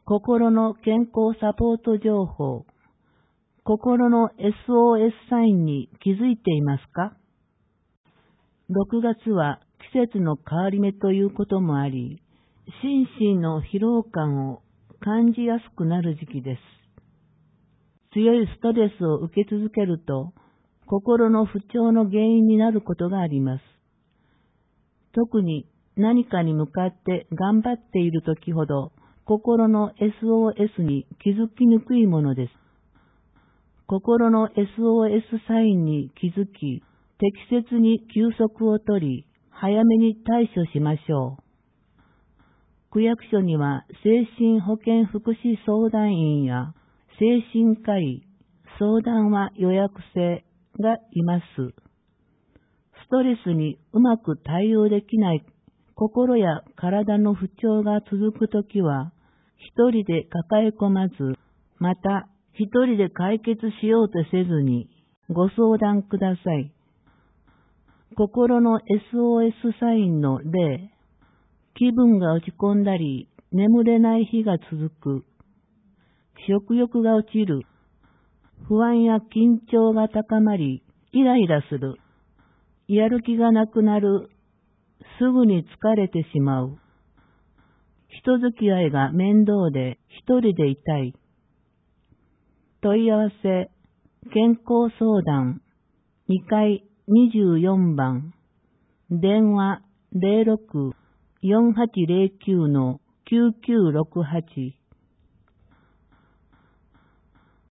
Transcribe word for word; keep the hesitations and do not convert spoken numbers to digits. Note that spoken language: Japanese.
心の健康サポート情報、心の エスオーエス サインに気づいていますか？ろくがつは季節の変わり目ということもあり、心身の疲労感を感じやすくなる時期です。強いストレスを受け続けると、心の不調の原因になることがあります。特に何かに向かって頑張っているときほど、心の エスオーエス に気づきにくいものです。心の エスオーエス サインに気づき、適切に休息をとり、早めに対処しましょう。区役所には精神保健福祉相談員や精神科医、相談は予約制がいます。ストレスにうまく対応できない心や体の不調が続くときは、一人で抱え込まず、また一人で解決しようとせずにご相談ください。心の エスオーエス サインの例、気分が落ち込んだり、眠れない日が続く、食欲が落ちる、不安や緊張が高まり、イライラする、やる気がなくなる、すぐに疲れてしまう、人付き合いが面倒で一人でいたい。問い合わせ、健康相談、にかいにじゅうよんばん、電話 ゼロろく よんはちゼロきゅう きゅうきゅうろくはち